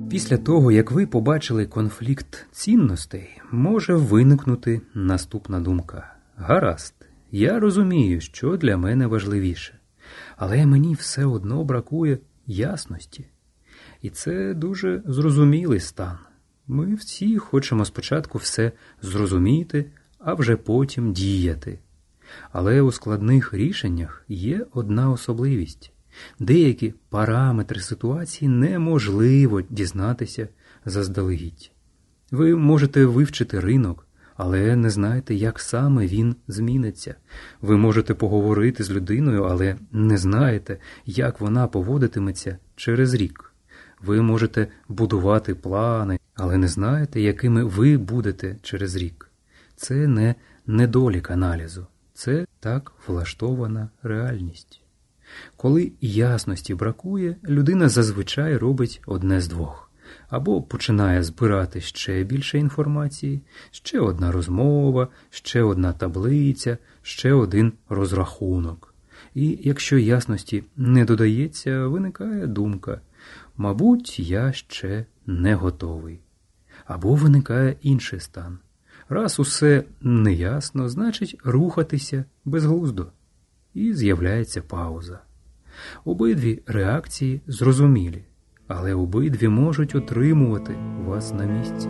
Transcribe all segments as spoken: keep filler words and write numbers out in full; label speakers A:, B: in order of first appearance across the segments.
A: Після того, як ви побачили конфлікт цінностей, може виникнути наступна думка. Гаразд, я розумію, що для мене важливіше, але мені все одно бракує ясності. І це дуже зрозумілий стан. Ми всі хочемо спочатку все зрозуміти, а вже потім діяти. Але у складних рішеннях є одна особливість. Деякі параметри ситуації неможливо дізнатися заздалегідь. Ви можете вивчити ринок, але не знаєте, як саме він зміниться. Ви можете поговорити з людиною, але не знаєте, як вона поводитиметься через рік. Ви можете будувати плани, але не знаєте, якими ви будете через рік. Це не недолік аналізу, це так влаштована реальність. Коли ясності бракує, людина зазвичай робить одне з двох. Або починає збирати ще більше інформації, ще одна розмова, ще одна таблиця, ще один розрахунок. І якщо ясності не додається, виникає думка: мабуть, я ще не готовий. Або виникає інший стан. Раз усе неясно, значить рухатися безглуздо. І з'являється пауза. Обидві реакції зрозумілі, але обидві можуть утримувати вас на місці.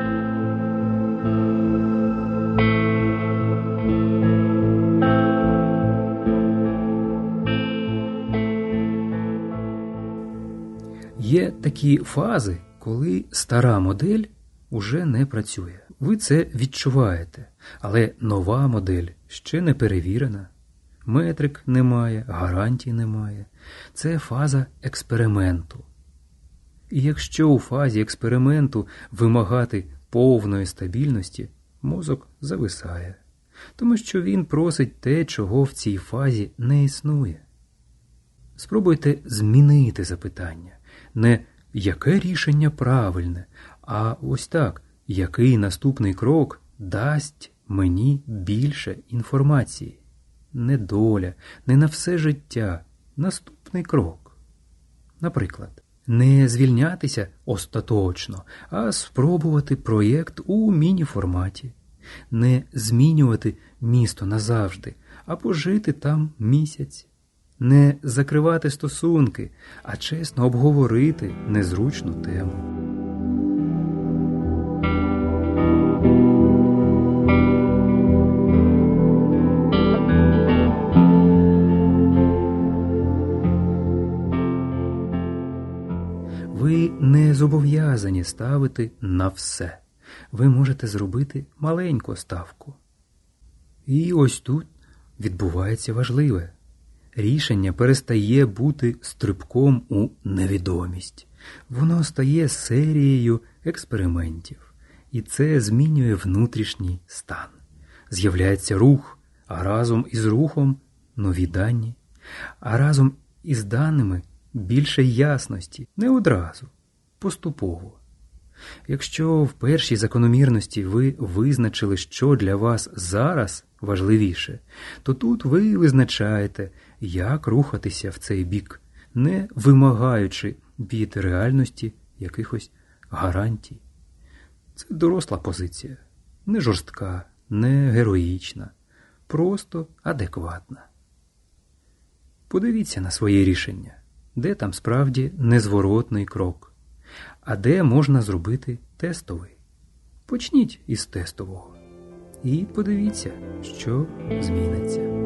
A: Є такі фази, коли стара модель уже не працює. Ви це відчуваєте, але нова модель ще не перевірена. Метрик немає, гарантій немає. Це фаза експерименту. І якщо у фазі експерименту вимагати повної стабільності, мозок зависає, тому що він просить те, чого в цій фазі не існує. Спробуйте змінити запитання. Не «яке рішення правильне?», а ось так – «який наступний крок дасть мені більше інформації?» Не доля, не на все життя, наступний крок. Наприклад, не звільнятися остаточно, а спробувати проєкт у міні-форматі. Не змінювати місто назавжди, а пожити там місяць. Не закривати стосунки, а чесно обговорити незручну тему. Ви не зобов'язані ставити на все. Ви можете зробити маленьку ставку. І ось тут відбувається важливе. Рішення перестає бути стрибком у невідомість. Воно стає серією експериментів. І це змінює внутрішній стан. З'являється рух, а разом із рухом нові дані. А разом із даними більше ясності, не одразу, поступово. Якщо в першій закономірності ви визначили, що для вас зараз важливіше, то тут ви визначаєте, як рухатися в цей бік, не вимагаючи від реальності якихось гарантій. Це доросла позиція, не жорстка, не героїчна, просто адекватна. Подивіться на своє рішення. Де там справді незворотний крок, а де можна зробити тестовий. Почніть із тестового і подивіться, що зміниться.